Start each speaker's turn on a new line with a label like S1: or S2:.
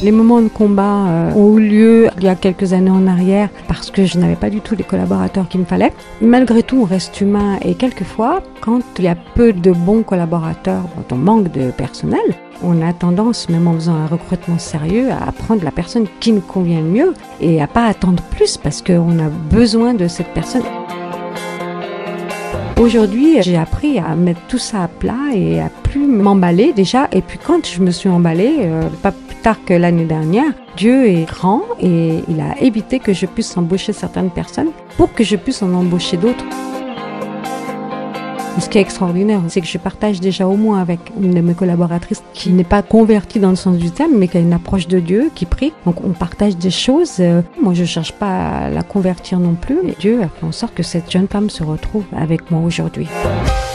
S1: Les moments de combat ont eu lieu il y a quelques années en arrière parce que je n'avais pas du tout les collaborateurs qu'il me fallait. Malgré tout, on reste humain et quelquefois, quand il y a peu de bons collaborateurs, quand on manque de personnel, on a tendance, même en faisant un recrutement sérieux, à prendre la personne qui nous convient le mieux et à pas attendre plus parce qu'on a besoin de cette personne. Aujourd'hui, j'ai appris à mettre tout ça à plat et à plus m'emballer déjà. Et puis quand je me suis emballée, pas plus tard que l'année dernière, Dieu est grand et il a évité que je puisse embaucher certaines personnes pour que je puisse en embaucher d'autres. Ce qui est extraordinaire, c'est que je partage déjà au moins avec une de mes collaboratrices qui n'est pas convertie dans le sens du terme, mais qui a une approche de Dieu, qui prie. Donc on partage des choses. Moi, je cherche pas à la convertir non plus. Et Dieu a fait en sorte que cette jeune femme se retrouve avec moi aujourd'hui.